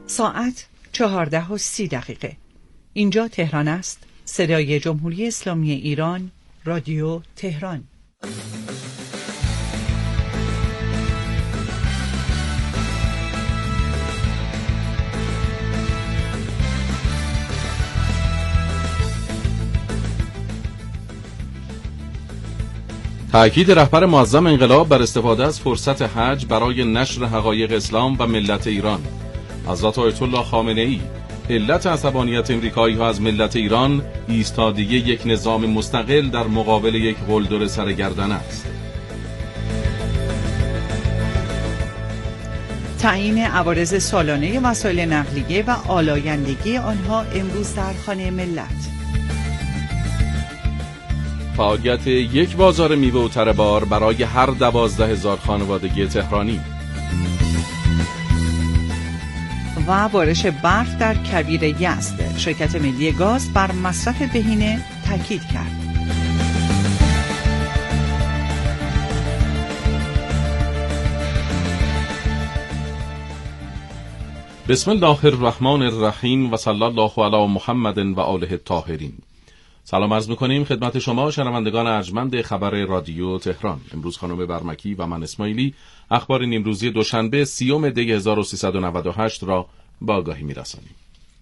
ساعت 14:30. اینجا تهران است. صدای جمهوری اسلامی ایران، رادیو تهران. تأکید رهبر معظم انقلاب بر استفاده از فرصت حج برای نشر حقایق اسلام و ملت ایران. حضرت آیت الله خامنه‌ای: علت عصبانیت امریکایی‌ها از ملت ایران ایستادگی یک نظام مستقل در مقابل یک قلدر سرگردن است. تعیین عوارض سالانه وسایل نقلیه و آلایندگی آنها امروز در خانه ملت. فعالیت یک بازار میوه و تره‌بار برای هر 12,000 خانوادگی تهرانی. و بارش برف در کویر یزد. شرکت ملی گاز بر مصرف بهینه تاکید کرد. بسم الله الرحمن الرحیم و صلی الله علی محمد و آله الطاهرین. سلام عرض می‌کنیم خدمت شما شنوندگان ارجمند خبر رادیو تهران. امروز خانم برمکی و من اسماعیلی اخبار نیمروزی دوشنبه 30 دی 1398 را با آگاهی می‌رسانیم.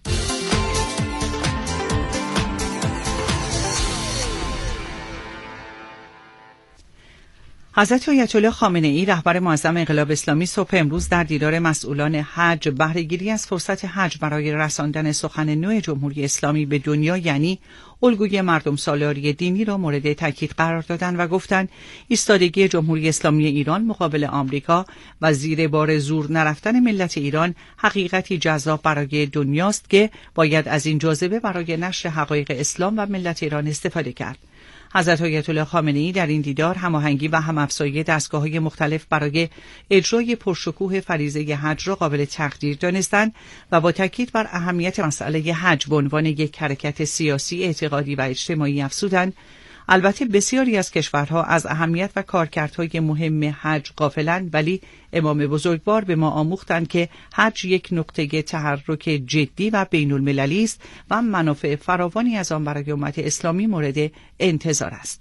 حضرت آیت الله خامنه‌ای رهبر معظم انقلاب اسلامی صبح امروز در دیدار مسئولان حج بهره‌گیری از فرصت حج برای رساندن سخن نو جمهوری اسلامی به دنیا یعنی الگوی مردم سالاری دینی را مورد تاکید قرار دادند و گفتند ایستادگی جمهوری اسلامی ایران مقابل آمریکا و زیر بار زور نرفتن ملت ایران حقیقتی جذاب برای دنیاست که باید از این جاذبه برای نشر حقایق اسلام و ملت ایران استفاده کرد. حضرت آیت الله خامنه‌ای در این دیدار هماهنگی و هم‌افزایی دستگاه‌های مختلف برای اجرای پرشکوه فریضه حج را قابل تقدیر دانستند و با تاکید بر اهمیت مسئله حج به عنوان یک حرکت سیاسی، اعتقادی و اجتماعی افزودند. البته بسیاری از کشورها از اهمیت و کارکردهای مهم حج غافلند، ولی امام بزرگوار به ما آموختند که حج یک نقطه تحرک جدی و بین المللی است و منافع فراوانی از آن برای امت اسلامی مورد انتظار است.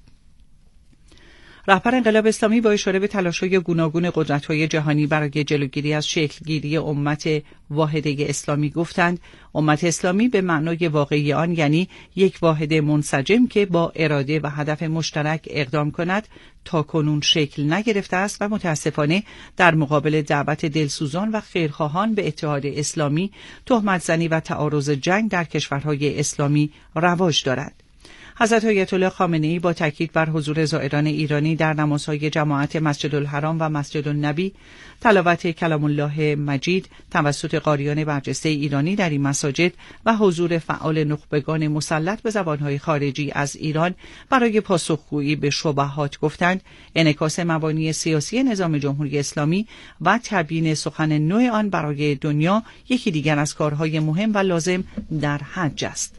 رهبر انقلاب اسلامی با اشاره به تلاش‌های گوناگون قدرت‌های جهانی برای جلوگیری از شکل‌گیری امت واحده اسلامی گفتند امت اسلامی به معنای واقعی آن یعنی یک واحد منسجم که با اراده و هدف مشترک اقدام کند تاکنون شکل نگرفته است و متاسفانه در مقابل دعوت دلسوزان و خیرخواهان به اتحاد اسلامی تهمت زنی و تعارض جنگ در کشورهای اسلامی رواج دارد. حضرت آیت الله خامنه‌ای با تاکید بر حضور زائران ایرانی در نمازهای جماعت مسجد الحرام و مسجد النبی، تلاوت کلام الله مجید توسط قاریان برجسته ایرانی در این مساجد و حضور فعال نخبگان مسلط به زبانهای خارجی از ایران برای پاسخگویی به شبهات گفتند انعکاس مبانی سیاسی نظام جمهوری اسلامی و تبیین سخن نو آن برای دنیا یکی دیگر از کارهای مهم و لازم در حج است.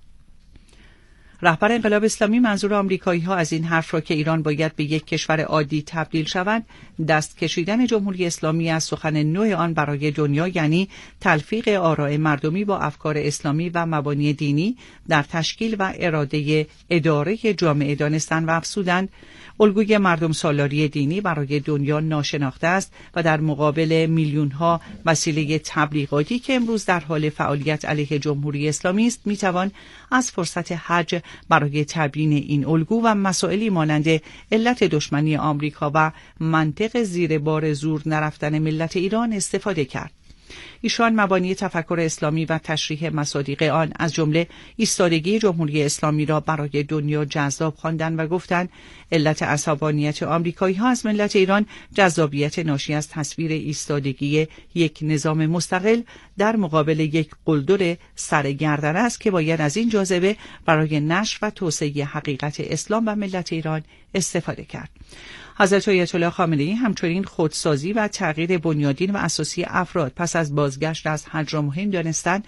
رهبر انقلاب اسلامی منظور آمریکایی‌ها از این حرف را که ایران باید به یک کشور عادی تبدیل شود، دست کشیدن جمهوری اسلامی از سخن نو آن برای دنیا یعنی تلفیق آراء مردمی با افکار اسلامی و مبانی دینی در تشکیل و اراده اداره جامعه دانستن و افزودند الگوی مردم سالاری دینی برای دنیا ناشناخته است و در مقابل میلیون‌ها وسیله تبلیغاتی که امروز در حال فعالیت علیه جمهوری اسلامی است میتوان از فرصت حج برای تبیین این الگو و مسائلی مانند علت دشمنی آمریکا و منطق زیر بار زور نرفتن ملت ایران استفاده کرد. ایشان مبانی تفکر اسلامی و تشریح مصادیق آن از جمله ایستادگی جمهوری اسلامی را برای دنیا جذاب خواندند و گفتند علت عصبانیت آمریکایی‌ها از ملت ایران جذابیت ناشی از تصویر ایستادگی یک نظام مستقل در مقابل یک قلدر سرگردن است که باید از این جاذبه برای نشر و توسعه حقیقت اسلام و ملت ایران استفاده کرد. حضرت آیت الله خامنه‌ای همچنین خودسازی و تغییر بنیادین و اساسی افراد پس از بازگشت از حج را مهم دانستند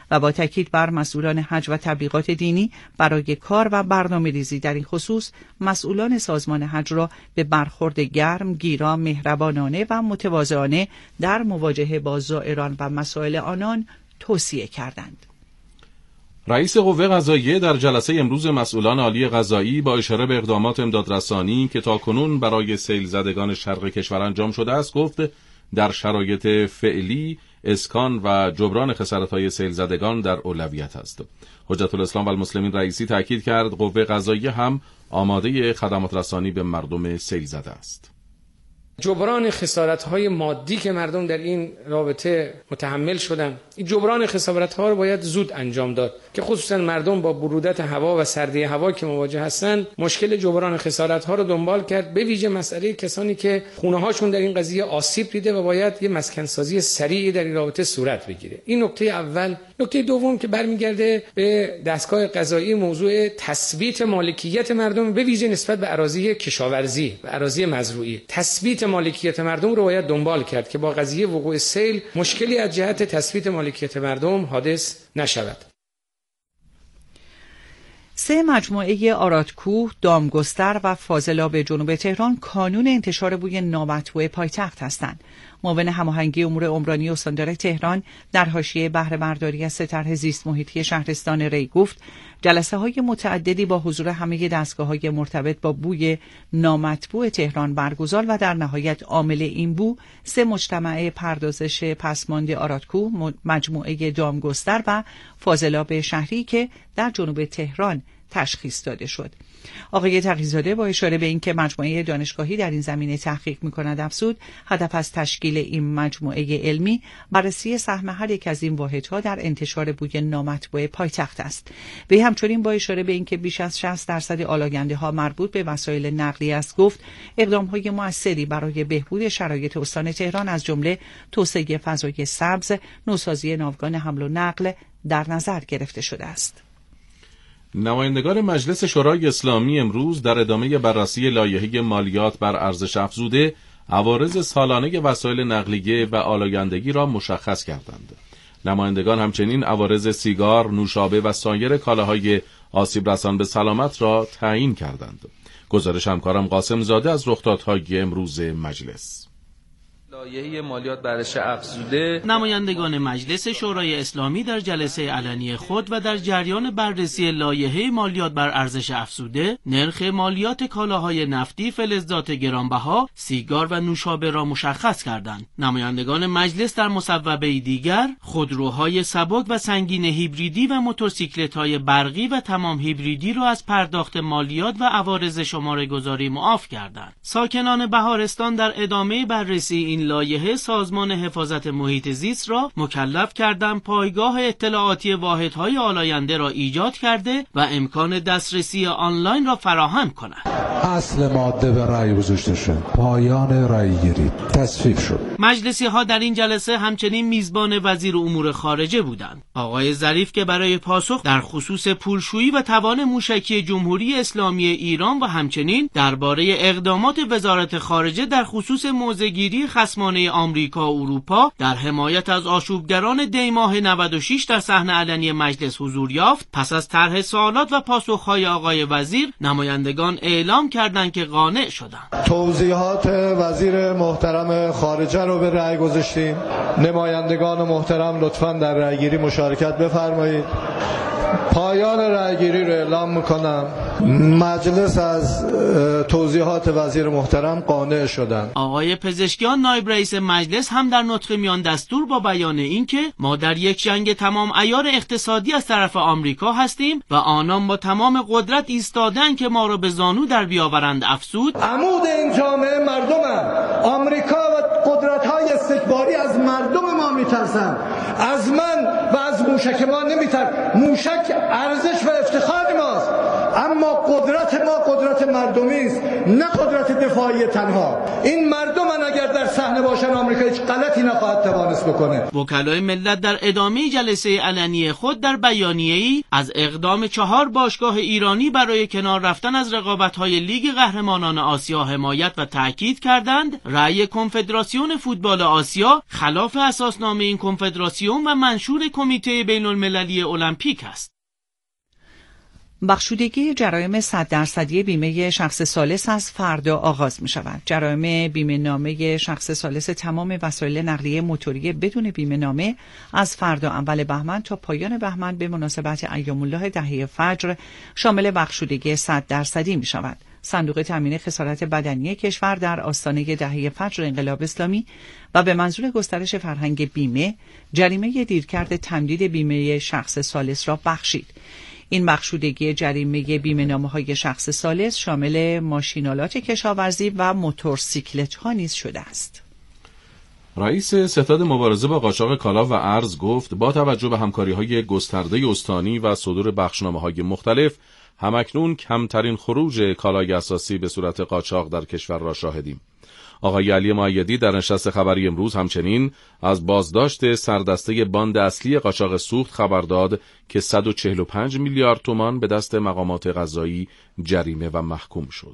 و با تاکید بر مسئولان حج و تبلیغات دینی برای کار و برنامه‌ریزی در این خصوص مسئولان سازمان حج را به برخورد گرم، گیرا، مهربانانه و متواضعانه در مواجهه با زائران و مسائل آنان توصیه کردند. رئیس قوه قضاییه در جلسه امروز مسئولان عالی قضایی با اشاره به اقدامات امدادرسانی که تاکنون برای سیل زدگان شرق کشور انجام شده است گفت در شرایط فعلی اسکان و جبران خسارت‌های سیل زدگان در اولویت است. حجت الاسلام و المسلمین رئیسی تاکید کرد قوه قضاییه هم آماده خدمات رسانی به مردم سیل زده است. جبران خسارت‌های مادی که مردم در این رابطه متحمل شدن، این جبران خسارت‌ها رو باید زود انجام داد که خصوصا مردم با برودت هوا و سردی هوا که مواجه هستند مشکل جبران خسارت‌ها رو دنبال کرد، به ویژه مسئله کسانی که خونه‌هاشون در این قضیه آسیب دیده و باید یه مسکن‌سازی سریعی در این رابطه صورت بگیره. این نکته اول. نکته دوم که برمیگرده به دستگاه قضایی موضوع تثبیت مالکیت مردم به ویژه نسبت به اراضی کشاورزی و اراضی مزروعی. تثبیت مالکیت مردم رو باید دنبال کرد که با قضیه وقوع سیل مشکلی از جهت تثبیت مالکیت مردم حادث نشود. 3 مجموعه آرادکوه، دامگستر و فاضلاب جنوب تهران کانون انتشار بوی نامطبوع پایتخت هستند. معاون هماهنگی امور عمرانی استاندار تهران در حاشیه بهره برداری از طرح زیست محیطی شهرستان ری گفت جلسه‌های متعددی با حضور همه دستگاه‌های مرتبط با بوی نامطبوع تهران برگزار و در نهایت عامل این بو 3 مجتمع پردازش پسماند آرادکوه، مجموعه دامگستر و فاضلاب شهری که در جنوب تهران تشخیص داده شد. آقای تقی‌زاده با اشاره به اینکه مجموعه دانشگاهی در این زمینه تحقیق می‌کند افزود هدف از تشکیل این مجموعه علمی بررسی سهم هر یک از این واحدها در انتشار بوی نامطبوع پایتخت است. وی همچنین با اشاره به اینکه بیش از 60% آلاینده‌ها مربوط به وسایل نقلیه است گفت اقدام‌های مؤثری برای بهبود شرایط استان تهران از جمله توسعه فضای سبز، نوسازی ناوگان حمل و نقل در نظر گرفته شده است. نمایندگان مجلس شورای اسلامی امروز در ادامه بررسی لایحه مالیات بر ارزش افزوده عوارض سالانه وسایل نقلیه و آلایندگی را مشخص کردند. نمایندگان همچنین عوارض سیگار، نوشابه و سایر کالاهای آسیب رسان به سلامت را تعیین کردند. گزارش همکارم قاسم زاده از رخدادهای امروز مجلس. لایحه مالیات بر ارزش افزوده. نمایندگان مجلس شورای اسلامی در جلسه علنی خود و در جریان بررسی لایحه مالیات بر ارزش افزوده نرخ مالیات کالاهای نفتی، فلزات گرانبها، سیگار و نوشابه را مشخص کردند. نمایندگان مجلس در مصوبه دیگر خودروهای سبک و سنگین هیبریدی و موتورسیکلت‌های برقی و تمام هیبریدی را از پرداخت مالیات و عوارض شماره گذاری معاف کردند. ساکنان بهارستان در ادامه بررسی این لایحه سازمان حفاظت محیط زیست را مکلف کردند پایگاه اطلاعاتی واحدهای آلاینده را ایجاد کرده و امکان دسترسی آنلاین را فراهم کنند. اصل ماده به رأی گذاشته شد. پایان رأی‌گیری تصویب شد. مجلسی ها در این جلسه همچنین میزبان وزیر امور خارجه بودند. آقای ظریف که برای پاسخ در خصوص پولشویی و توان موشکی جمهوری اسلامی ایران و همچنین درباره اقدامات وزارت خارجه در خصوص موضع‌گیری خصمانه آمریکا و اروپا در حمایت از آشوبگران دیماه 96 در صحنه علنی مجلس حضور یافت، پس از طرح سوالات و پاسخ‌های آقای وزیر نمایندگان اعلام کردند که قانع شدند. توضیحات وزیر محترم خارجه رو به رأی گذاشتیم. نمایندگان محترم لطفاً در رأیگیری مشارکت بفرمایید. پایان رأیگیری رو اعلام میکنم. مجلس از توضیحات وزیر محترم قانع شدند. آقای پزشکیان نایب رئیس مجلس هم در نطق میان دستور با بیان اینکه ما در یک جنگ تمام عیار اقتصادی از طرف آمریکا هستیم و آنان با تمام قدرت ایستادن که ما را به زانو در بیاورند افزود. عمود این جامعه مردمن. آمریکا و قدرت‌های استکباری از مردم ما میترسن. از من و از موشک ما نمیترسن. موشک ارزش و افتخار ماست. اما قدرت ما قدرت مردمی است، نه قدرت دفاعی تنها. این مردم اگر در صحنه باشن آمریکا هیچ غلطی نخواهد توانست بکنه. وکلای ملت در ادامه جلسه علنی خود در بیانیه‌ای از اقدام 4 باشگاه ایرانی برای کنار رفتن از رقابت‌های لیگ قهرمانان آسیا حمایت و تأکید کردند رأی کنفدراسیون فوتبال آسیا خلاف اساسنامه این کنفدراسیون و منشور کمیته بین‌المللی المپیک است. بخشودگی جرایم 100% بیمه شخص ثالث از فردا آغاز می شود. جرایم بیمه نامه شخص ثالث تمام وسایل نقلیه موتوری بدون بیمه نامه از فردا اول بهمن تا پایان بهمن به مناسبت ایام الله دهه فجر شامل بخشودگی 100% می شود. صندوق تامین خسارت بدنی کشور در آستانه دهه فجر انقلاب اسلامی و به منظور گسترش فرهنگ بیمه جریمه دیرکرد تمدید بیمه شخص ثالث را بخشید. این بخشودگی جریمه بیمه‌نامه‌های شخص ثالث شامل ماشینالات کشاورزی و موتورسیکلت‌ها نیز شده است. رئیس ستاد مبارزه با قاچاق کالا و ارز گفت با توجه به همکاری‌های گسترده استانی و صدور بخشنامه‌های مختلف همکنون کمترین خروج کالای اساسی به صورت قاچاق در کشور را شاهدیم. آقای علی مؤیدی در نشست خبری امروز همچنین از بازداشت سردسته باند اصلی قاچاق سوخت خبر داد که 145 میلیارد تومان به دست مقامات قضایی جریمه و محکوم شد.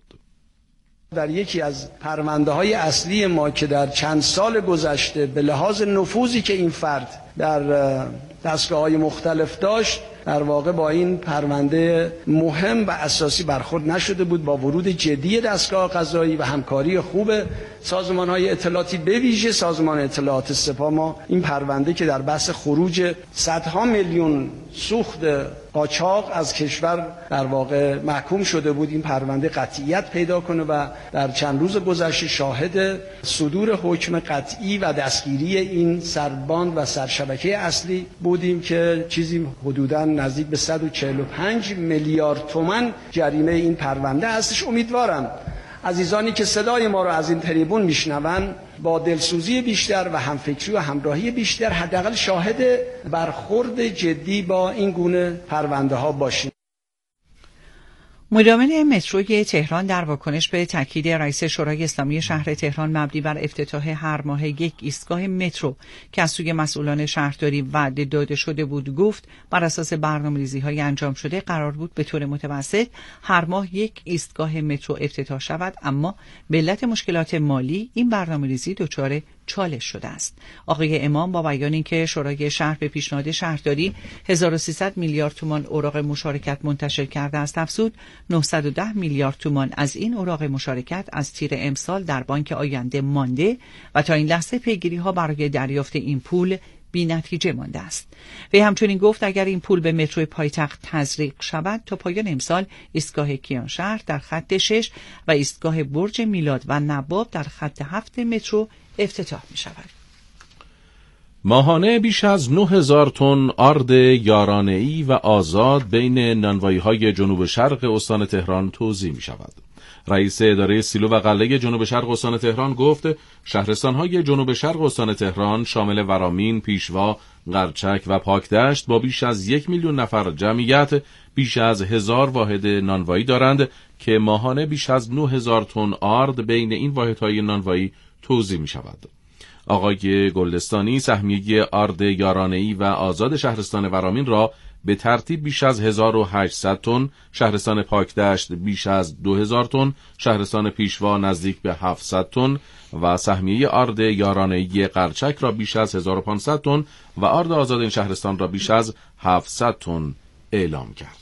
در یکی از پرونده‌های اصلی ما که در چند سال گذشته به لحاظ نفوذی که این فرد در دستگاه‌های مختلف داشت در واقع با این پرونده مهم و اساسی برخورد نشده بود. با ورود جدی دستگاه قضایی و همکاری خوب سازمان‌های اطلاعاتی به ویژه سازمان اطلاعات سپاه ما این پرونده که در بحث خروج صدها میلیون سوخت قاچاق از کشور در واقع محکوم شده بود، این پرونده قطعیت پیدا کنه و در چند روز گذشته شاهد صدور حکم قطعی و دستگیری این سرباند و سرشبکه اصلی بودیم که چیزی حدوداً نزدیک به 145 میلیارد تومان جریمه این پرونده هستش. امیدوارم عزیزانی که صدای ما را از این تریبون میشنون با دلسوزی بیشتر و همفکری و همراهی بیشتر حداقل شاهد برخورد جدی با این گونه پرونده ها باشیم. مدامن متروی تهران در واکنش به تاکید رئیس شورای اسلامی شهر تهران مبنی بر افتتاح هر ماه یک ایستگاه مترو که از سوی مسئولان شهرداری وعده داده شده بود گفت بر اساس برنامه‌ریزی‌های انجام شده قرار بود به طور متوسط هر ماه یک ایستگاه مترو افتتاح شود، اما به علت مشکلات مالی این برنامه‌ریزی دچار چالش شده است. آقای امام با بیان اینکه شورای شهر به پیشنهاد شهرداری 1300 میلیارد تومان اوراق مشارکت منتشر کرده است افزود 910 میلیارد تومان از این اوراق مشارکت از تیر امسال در بانک آینده مانده و تا این لحظه پیگیری‌ها برای دریافت این پول بی نتیجه مانده است. وی همچنین گفت اگر این پول به مترو پایتخت تزریق شود تا پایان امسال ایستگاه کیانشهر در خط 6 و ایستگاه برج میلاد و نواب در خط 7 مترو افتتاح می شود. ماهانه بیش از 9000 تن آرد یارانه‌ای و آزاد بین نانوایی‌های جنوب شرق استان تهران توزیع می شود. رئیس اداره سیلو و غله جنوب شرق استان تهران گفت شهرستان‌های جنوب شرق استان تهران شامل ورامین، پیشوا، قرچک و پاکدشت با بیش از 1 میلیون نفر جمعیت بیش از 1000 واحد نانوایی دارند که ماهانه بیش از 9000 تن آرد بین این واحدهای نانوایی توزیع می شود. آقای گلدستانی سهمیه آرد یارانه‌ای و آزاد شهرستان ورامین را به ترتیب بیش از 1800 تن، شهرستان پاکدشت بیش از 2000 تن، شهرستان پیشوا نزدیک به 700 تن و سهمیه آرد یارانه‌ای قرچک را بیش از 1500 تن و آرد آزاد این شهرستان را بیش از 700 تن اعلام کرد.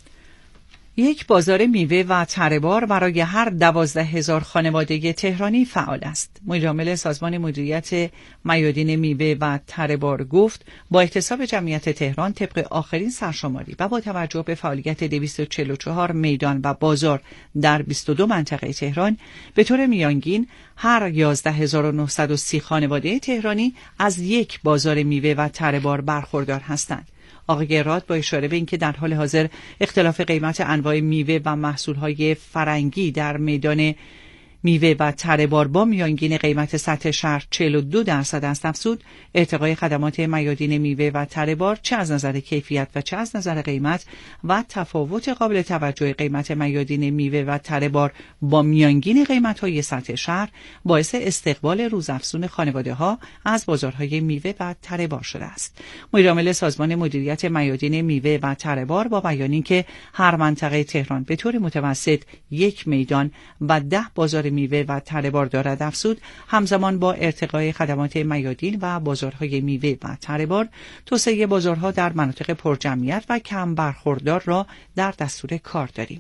یک بازار میوه و تره‌بار برای هر 12000 خانواده تهرانی فعال است. مدیرعامل سازمان مدیریت میادین میوه و تره‌بار گفت با احتساب جمعیت تهران طبق آخرین سرشماری و با توجه به فعالیت 244 میدان و بازار در 22 منطقه تهران به طور میانگین هر 11930 خانواده تهرانی از یک بازار میوه و تره‌بار برخوردار هستند. آقای راد با اشاره به اینکه در حال حاضر اختلاف قیمت انواع میوه و محصولهای فرنگی در میدان میوه و تره بار با میانگین قیمت سطح شهر 42% است افزود، ارتقای خدمات میادین میوه و تره بار چه از نظر کیفیت و چه از نظر قیمت و تفاوت قابل توجه قیمت میادین میوه و تره بار با میانگین قیمت‌های سطح شهر باعث استقبال روزافزون خانواده‌ها از بازارهای میوه و تره بار شده است. مدیرعامل سازمان مدیریت میادین میوه و تره بار با بیان اینکه هر منطقه تهران به طور متوسط 1 میدان و 10 بازار میوه و تره بار دارد افزود، همزمان با ارتقای خدمات میادین و بازارهای میوه و تره بار، توسعه بازارها در مناطق پرجمعیت و کم برخوردار را در دستور کار داریم.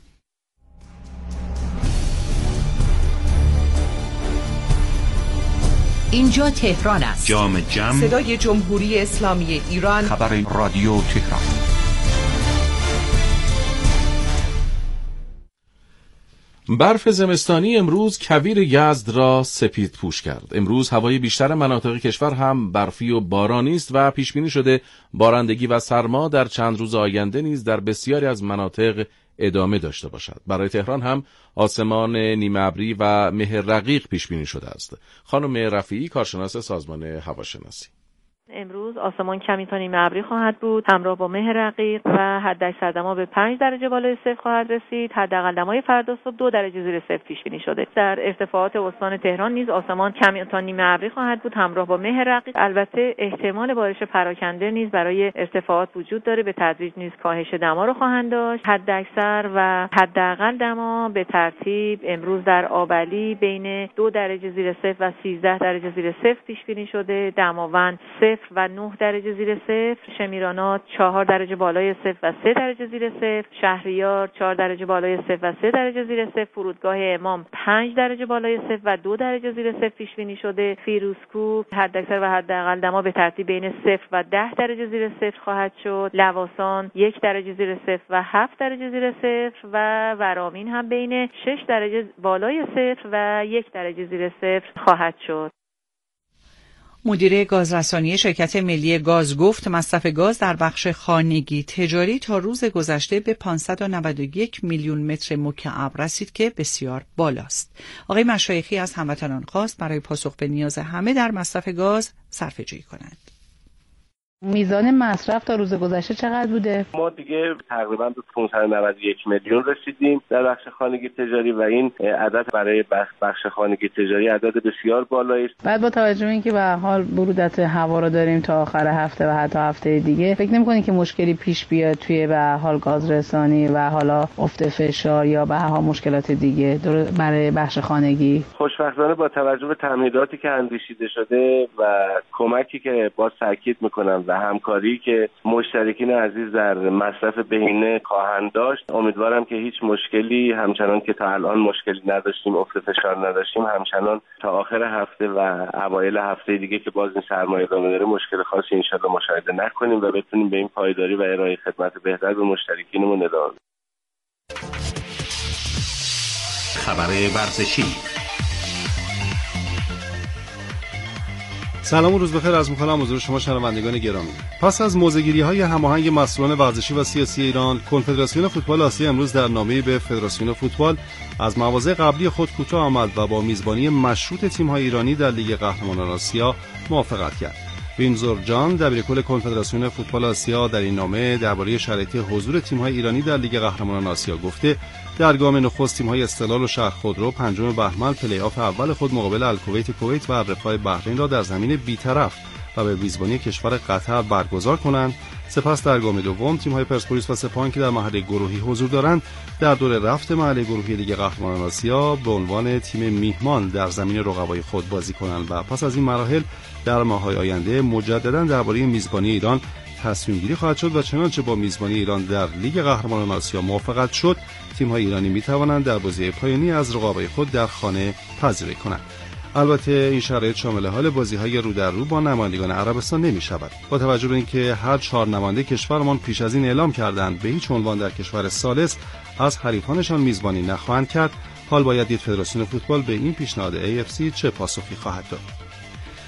اینجا تهران است. جام جم، صدای جمهوری اسلامی ایران، خبر رادیو تهران. برف زمستانی امروز کویر یزد را سپید پوش کرد. امروز هوای بیشتر مناطق کشور هم برفی و بارانی است و پیش بینی شده بارندگی و سرما در چند روز آینده نیز در بسیاری از مناطق ادامه داشته باشد. برای تهران هم آسمان نیمه ابری و مه رقیق پیش بینی شده است. خانم رفیعی، کارشناس سازمان هواشناسی: امروز آسمان کمی تا نیمه ابری خواهد بود همراه با مه رقیق و حداکثر دما به 5 درجه بالای صفر خواهد رسید. حداقل دمای فردا صبح 2 درجه زیر صفر پیش بینی شده. در ارتفاعات استان تهران نیز آسمان کمی تا نیمه ابری خواهد بود همراه با مه رقیق. البته احتمال بارش پراکنده نیز برای ارتفاعات وجود داره. به تدریج نیز کاهش دما رو خواهند داشت. حداکثر و حداقل دما به ترتیب امروز در آبلی بین 2 درجه زیر صفر و 13 درجه زیر صفر پیش بینی شده. دماوند و 9 درجه زیر صفر، شمیرانات 4 درجه بالای صفر و 3 درجه زیر صفر، شهریار 4 درجه بالای صفر و 3 درجه زیر صفر، فرودگاه امام 5 درجه بالای صفر و 2 درجه زیر صفر پیش بینی شده. فیروزکوه حداکثر و حداقل دما به ترتیب بین 0 و 10 درجه زیر صفر خواهد شد. لواسان 1 درجه زیر صفر و 7 درجه زیر صفر و ورامین هم بین 6 درجه بالای صفر و 1 درجه زیر صفر خواهد شد. مدیر گازرسانی شرکت ملی گاز گفت مصرف گاز در بخش خانگی تجاری تا روز گذشته به 591 میلیون متر مکعب رسید که بسیار بالاست. آقای مشایخی از هموطنان خواست برای پاسخ به نیاز همه در مصرف گاز صرفه‌جویی کنند. میزان مصرف تا روز گذشته چقدر بوده؟ ما دیگه تقریبا به 591 میلیون رسیدیم در بخش خانگی تجاری و این عدد برای بخش خانگی تجاری عدد بسیار بالایی است. بعد با توجه به اینکه به هر حال برودت هوا رو داریم تا آخر هفته و حتی هفته دیگه، فکر نمی‌کنید که مشکلی پیش بیاد توی به هر حال گازرسانی و حالا افت فشار یا به هر حال مشکلات دیگه برای بخش خانگی؟ خوشبختانه با توجه به تمهیداتی که اندیشیده شده و کمکی که باز تاکید می‌کنم و همکاری که مشترکین عزیز در مصرف بهینه خواهند داشت، امیدوارم که هیچ مشکلی همچنان که تا الان مشکلی نداشتیم، افت فشار نداشتیم، همچنان تا آخر هفته و اوایل هفته دیگه که باز این سرمایه ادامه داره مشکل خاصی انشالله مشاهده نکنیم و بتونیم به این پایداری و ارائه خدمت بهتر به مشترکینمون ادامه بدیم. خبر ورزشی. سلام و روز بخیر از می‌کنم حضور شما شنوندگان گرامی. پس از موضع‌گیری‌های هماهنگ مسئولان ورزشی و سیاسی ایران، کنفدراسیون فوتبال آسیا امروز در نامه‌ای به فدراسیون فوتبال از مواضع قبلی خود کوتاه آمد و با میزبانی مشروط تیم‌های ایرانی در لیگ قهرمانان آسیا موافقت کرد. وینزور جان، دبیرکل کنفدراسیون فوتبال آسیا، در این نامه درباره شرایط حضور تیم‌های ایرانی در لیگ قهرمانان آسیا گفته در گام نخست تیم‌های استقلال و شهر خودرو 5 بهمن پلی‌آف اول خود مقابل الکویت کویت و الرفاه بحرین را در زمین بی‌طرف و به میزبانی کشور قطر برگزار کنند. سپس در گام دوم تیم‌های پرسپولیس و سپاهان که در مرحله گروهی حضور دارند در دور رفت مرحله گروهی لیگ قهرمانان آسیا به عنوان تیم میهمان در زمین رقبای خود بازی کنند و پس از این مراحل در ماه‌های آینده مجددا درباره میزبانی ایران تصمیم گیری خواهد شد و چنانچه با میزبانی ایران در لیگ قهرمانان آسیا موافقت شد، تیم‌های ایرانی می‌توانند در بازی پایانی از رقابای خود در خانه پذیرایی کنند. البته این شرایط شامل حال بازی‌های رو در رو با نمایندگان عربستان نمی‌شود. با توجه به اینکه هر 4 نماینده کشورمان پیش از این اعلام کردند به هیچ عنوان در کشور ثالث از حریفانشان میزبانی نخواهند کرد، حال باید دید فدراسیون فوتبال به این پیشنهاد AFC چه پاسخی خواهد داد.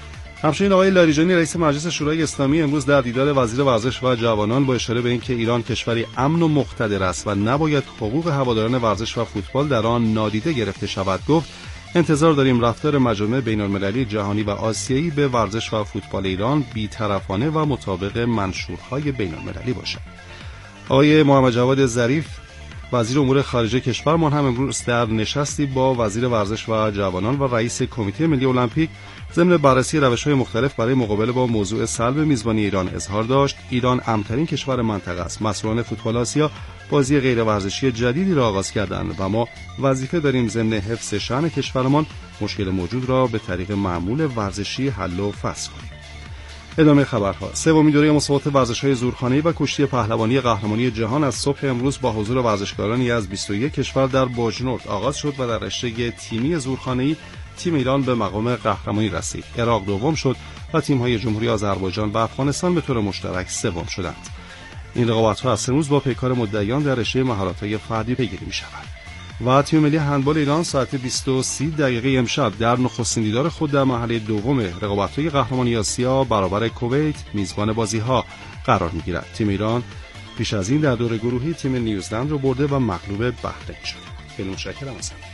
همچنین آقای لاریجانی رئیس مجلس شورای اسلامی امروز در دیدار وزیر ورزش و جوانان با اشاره به اینکه ایران کشوری امن و مقتدر است و نباید حقوق هواداران ورزش و فوتبال در آن نادیده گرفته شود گفت انتظار داریم رفتار مجامع بین‌المللی جهانی و آسیایی به ورزش و فوتبال ایران بی‌طرفانه و مطابق منشورهای بین‌المللی باشد. آقای محمد جواد ظریف وزیر امور خارجه کشورمان هم امروز در نشستی با وزیر ورزش و جوانان و رئیس کمیته ملی المپیک ضمن بررسی روش‌های مختلف برای مقابله با موضوع سلب میزبانی ایران اظهار داشت ایران امن‌ترین کشور منطقه است. مسئولان فوتبال آسیا بازی غیر ورزشی جدیدی را آغاز کردند و ما وظیفه داریم ضمن حفظ شأن کشورمان مشکل موجود را به طریق معمول ورزشی حل و فصل کنیم. ادامه خبرها. سومین دوره مسابقات ورزش‌های زورخانه‌ای و کشتی پهلوانی قهرمانی جهان از صبح امروز با حضور ورزشکارانی از 21 کشور در باجنورد آغاز شد و در رشته تیمی زورخانه‌ای تیم ایران به مقام قهرمانی رسید. عراق دوم شد و تیم‌های جمهوری آذربایجان و افغانستان به طور مشترک سوم شدند. این رقابت‌ها از امروز با پیکار مدعیان در رشته مهارت‌های فردی پیگیری می‌شود. و تیم ملی هندبال ایران ساعت 20:30 امشب در نخستین دیدار خود در مرحله دوم رقابت‌های قهرمانی آسیا برابر کویت میزبان بازی‌ها قرار می‌گیرد. تیم ایران پیش از این در دور گروهی تیم نیوزلند را برده و مغلوب بحرین شد. خیلی متشکرم از شما.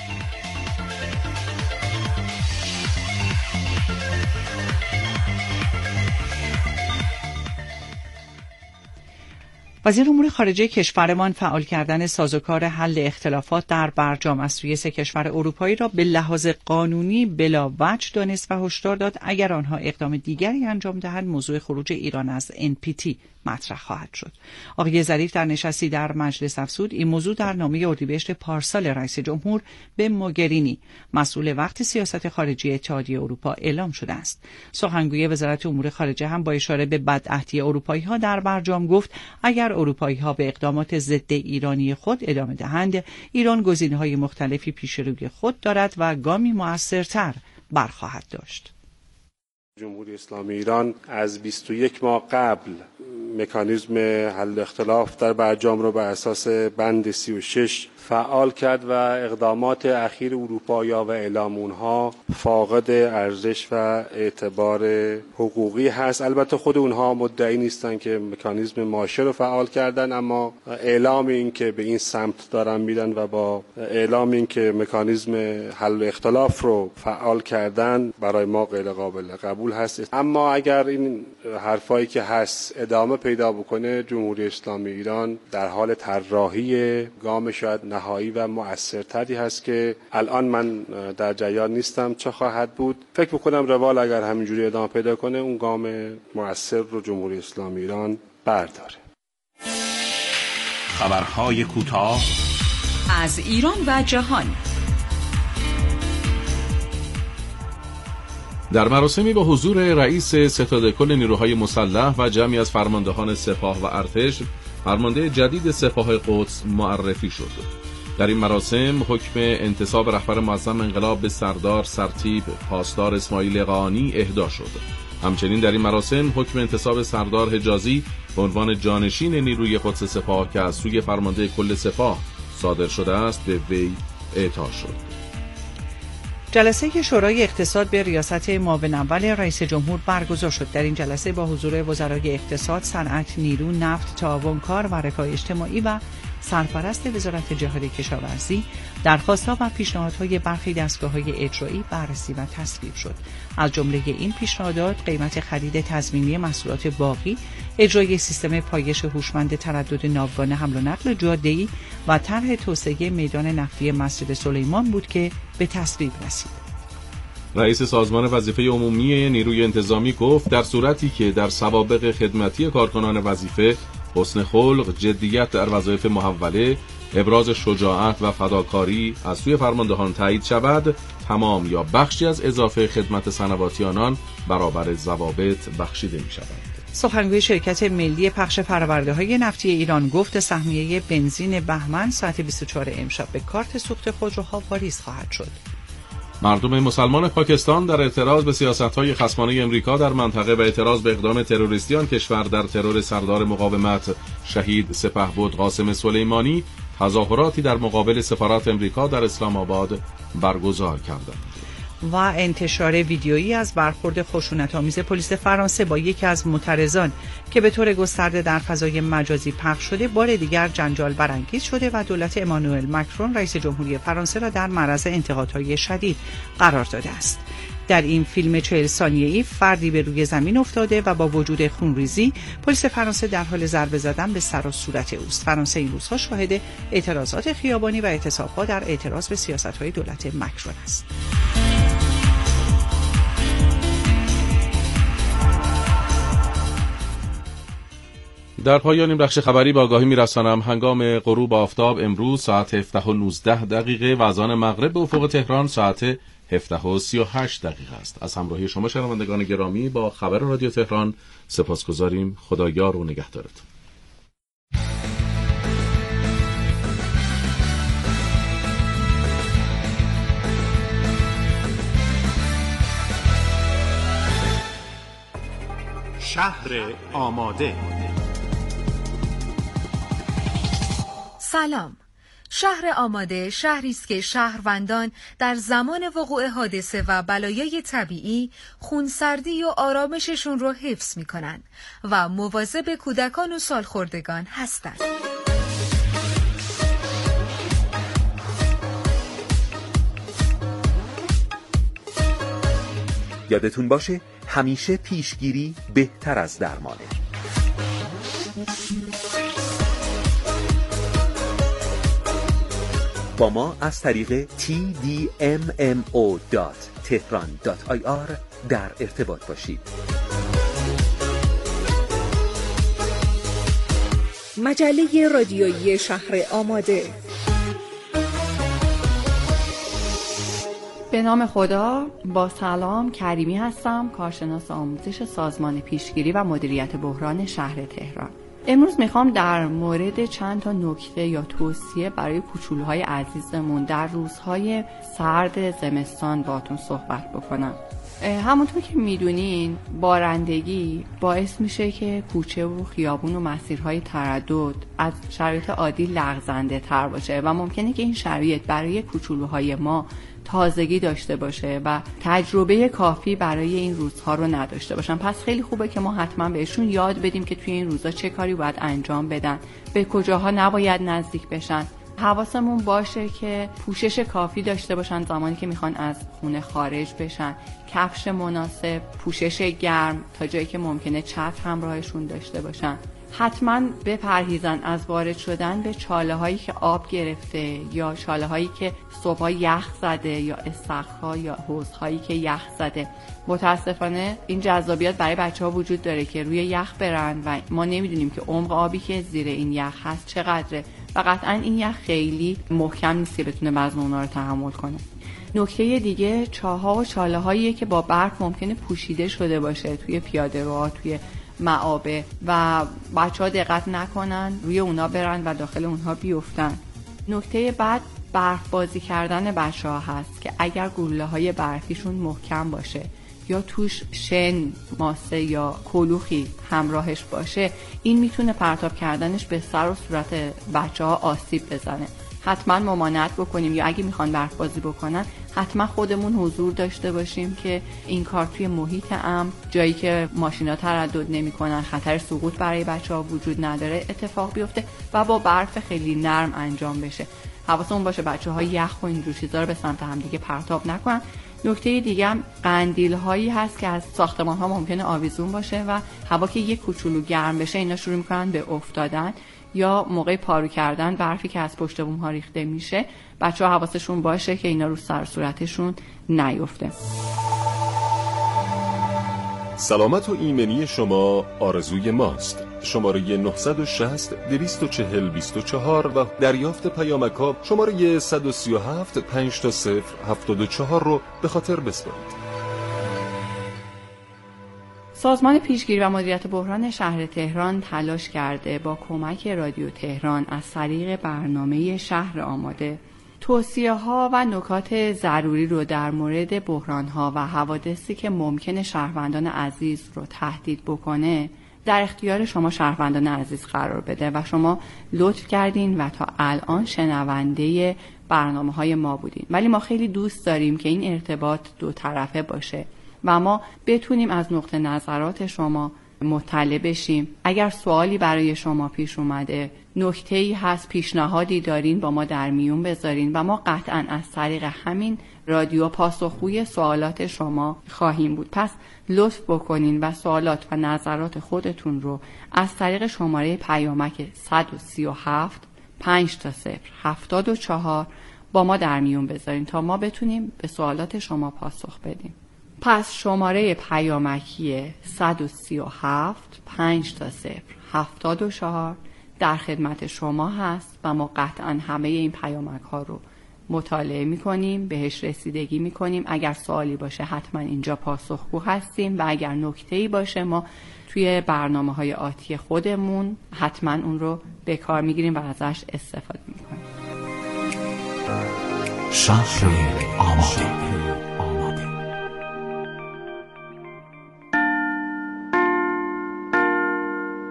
وزیر امور خارجه کشورمان فعال کردن سازوکار حل اختلافات در برجام از سوی 3 کشور اروپایی را به لحاظ قانونی بلا وجه دانست و هشدار داد اگر آنها اقدام دیگری انجام دهند موضوع خروج ایران از NPT مطرح خواهد شد. آقای ظریف در نشستی در مجلس افزود این موضوع در نامه اردیبهشت پارسال رئیس جمهور به موگرینی مسئول وقت سیاست خارجی اتحادیه اروپا اعلام شده است. سخنگوی وزارت امور خارجه هم با اشاره به بدعهدی اروپایی‌ها در برجام گفت اگر اروپایی‌ها به اقدامات ضد ایرانی خود ادامه دهند ایران گزینه‌های مختلفی پیش روی خود دارد و گامی مؤثرتر برخواهد داشت. جمهوری اسلامی ایران از 21 ماه قبل مکانیزم حل اختلاف در برجام را بر اساس بند 36 فعال کرد و اقدامات اخیر اروپایی‌ها و اعلام اونها فاقد ارزش و اعتبار حقوقی هست. البته خود اونها مدعی نیستن که مکانیزم ماشه رو فعال کردن، اما اعلام این که به این سمت دارن میرن و با اعلام این که مکانیزم حل اختلاف رو فعال کردن برای ما غیر قابل قبول هست. اما اگر این حرفایی که هست ادامه پیدا بکنه جمهوری اسلامی ایران در حال طراحی گام شاید نهایی و مؤثرتری هست که الان من در جریان نیستم چه خواهد بود. فکر می‌کنم روال اگر همینجوری ادامه پیدا کنه اون گام مؤثر رو جمهوری اسلامی ایران برداره. خبرهای کوتاه از ایران و جهان. در مراسمی با حضور رئیس ستاد کل نیروهای مسلح و جمعی از فرماندهان سپاه و ارتش فرمانده جدید سپاه قدس معرفی شد. در این مراسم حکم انتصاب رهبر معظم انقلاب به سردار سرتیپ پاسدار اسماعیل قانی اهدا شد. همچنین در این مراسم حکم انتصاب سردار حجازی به عنوان جانشین نیروی قدس سپاه که از سوی فرمانده کل سپاه صادر شده است به وی اعطا شد. جلسه شورای اقتصاد به ریاست معاون اول رئیس جمهور برگزار شد. در این جلسه با حضور وزرای اقتصاد، صنعت، نیرو، نفت، تعاون کار و رفاه اجتماعی و سرپرست وزارت جهاد کشاورزی درخواست‌ها و پیشنهادهای برخی دستگاه‌های اجرایی بررسی و تصویب شد. از جمله این پیشنهادات قیمت خرید تضمینی محصولات باغی، اجرای سیستم پایش هوشمند تردد ناوگان حمل و نقل جاده‌ای و طرح توسعه میدان نفتی مسجد سلیمان بود که به تصویب رسید. رئیس سازمان وظیفه عمومی نیروی انتظامی گفت در صورتی که در سوابق خدمتی کارکنان وظیفه حسن خلق، جدیت در وظایف محوله، ابراز شجاعت و فداکاری از سوی فرماندهان تایید شود، تمام یا بخشی از اضافه خدمت سنواتی آنان برابر ضوابط بخشیده می شود. سخنگوی شرکت ملی پخش فرورده‌های نفتی ایران گفت سهمیه بنزین بهمن ساعت 24 امشب به کارت سوخت خودروها واریز خواهد شد. مردم مسلمان پاکستان در اعتراض به سیاست‌های خصمانه امریکا در منطقه و اعتراض به اقدام تروریستی آن کشور در ترور سردار مقاومت شهید سپهبد قاسم سلیمانی تظاهراتی در مقابل سفارت امریکا در اسلام آباد برگزار کردند. و انتشار ویدیویی از برخورد خشونت‌آمیز پلیس فرانسه با یکی از معترضان که به طور گسترده در فضای مجازی پخش شده بار دیگر جنجال برانگیز شده و دولت امانوئل مکرون رئیس جمهوری فرانسه را در معرض انتقادهای شدید قرار داده است. در این فیلم 40 ثانیه‌ای فردی به روی زمین افتاده و با وجود خونریزی پلیس فرانسه در حال ضربه زدن به سر و صورت اوست. فرانسه این روزها شاهد اعتراضات خیابانی و اعتصاب‌ها در اعتراض به سیاست‌های دولت مکرون است. در پایان این بخش خبری با آگاهی می‌رسانم هنگام غروب آفتاب امروز ساعت 17:19 و از آن مغرب به افق تهران ساعت 17:38 است. از همراهی شما شنوندگان گرامی با خبر رادیو تهران سپاسگزاریم. خدایار و نگهدارتون. شهر آماده. سلام. شهر آماده شهری است که شهروندان در زمان وقوع حادثه و بلایای طبیعی خونسردی و آرامششون رو حفظ می‌کنند و مواظب کودکان و سالخوردگان هستند. یادتون باشه همیشه پیشگیری بهتر از درمانه. با ما از طریق tdmmo.tehran.ir در ارتباط باشید. مجله رادیویی شهر آماده. به نام خدا. با سلام، کریمی هستم، کارشناس آموزش سازمان پیشگیری و مدیریت بحران شهر تهران. امروز میخوام در مورد چند تا نکته یا توصیه برای کوچولوهای عزیزمون در روزهای سرد زمستان باهاتون صحبت بکنم. همونطور که میدونین بارندگی باعث میشه که کوچه و خیابون و مسیرهای تردد از شرایط عادی لغزنده تر باشه و ممکنه که این شرایط برای کوچولوهای ما تازگی داشته باشه و تجربه کافی برای این روزها رو نداشته باشن. پس خیلی خوبه که ما حتما بهشون یاد بدیم که توی این روزها چه کاری باید انجام بدن، به کجاها نباید نزدیک بشن. حواسمون باشه که پوشش کافی داشته باشن زمانی که میخوان از خونه خارج بشن، کفش مناسب، پوشش گرم، تا جایی که ممکنه چتر همراهشون داشته باشن. حتما بپرهیزن از وارد شدن به چاله هایی که آب گرفته یا چاله هایی که صبحا یخ زده یا استخرها یا حوض هایی که یخ زده. متاسفانه این جذابیت برای بچه ها وجود داره که روی یخ برن و ما نمیدونیم که عمق آبی که زیر این یخ هست چقدره و قطعا این یخ خیلی محکم نیست که بتونه وزن اونا رو تحمل کنه. نکته دیگه چاه‌ها و چاله هاییه که با برف ممکنه پوشیده شده باشه توی پیاده‌روها، توی معابه و بچه‌ها دقت نکنن روی اونا برن و داخل اونها بیفتن. نکته بعد برف بازی کردن بچه‌ها هست که اگر گلوله‌های برفیشون محکم باشه یا توش شن، ماسه یا کلوخی همراهش باشه، این میتونه پرتاب کردنش به سر و صورت بچه‌ها آسیب بزنه. حتما ممانعت بکنیم یا اگه میخوان برف بازی بکنن حتما خودمون حضور داشته باشیم که این کار توی محیط امن، جایی که ماشینا تردد نمی‌کنن، خطر سقوط برای بچه‌ها وجود نداره، اتفاق بیفته و با برف خیلی نرم انجام بشه. حواسمون باشه بچه‌ها یخ و اینجور چیزا رو به سمت هم دیگه پرتاب نکنن. نکته دیگه هم قندیل هایی هست که از ساختمان ها ممکنه آویزون باشه و هوا که یک کوچولو گرم بشه اینا شروع میکنن به افتادن یا موقع پارو کردن برفی که از پشت بوم ها ریخته میشه بچه‌ها حواسشون باشه که اینا رو سر صورتشون نیفته. سلامت و ایمنی شما آرزوی ماست. شماره 960 240 24 و دریافت پیامک‌ها شماره 137 5 74 رو به خاطر بسپارید. سازمان پیشگیری و مدیریت بحران شهر تهران تلاش کرده با کمک رادیو تهران از طریق برنامه شهر آماده توصیه‌ها و نکات ضروری رو در مورد بحران‌ها و حوادثی که ممکنه شهروندان عزیز رو تهدید بکنه در اختیار شما شهروندان عزیز قرار بده و شما لطف کردین و تا الان شنونده برنامه‌های ما بودین. ولی ما خیلی دوست داریم که این ارتباط دو طرفه باشه و ما بتونیم از نقطه نظرات شما مطلع بشیم. اگر سوالی برای شما پیش اومده، نکته‌ای هست، پیشنهادی دارین، با ما در میون بذارین و ما قطعاً از طریق همین رادیو پاسخگوی سوالات شما خواهیم بود. پس لطف بکنین و سوالات و نظرات خودتون رو از طریق شماره پیامک 137 5-0-74 با ما در میون بذارین تا ما بتونیم به سوالات شما پاسخ بدیم. پس شماره پیامکی 137 5-0-74 در خدمت شما هست و ما قطعا همه این پیامک ها رو مطالعه میکنیم، بهش رسیدگی میکنیم. اگر سوالی باشه حتما اینجا پاسخگو هستیم و اگر نکته‌ای باشه ما توی برنامه‌های آتی خودمون حتما اون رو به کار میگیریم و ازش استفاده میکنیم. شهر آماده.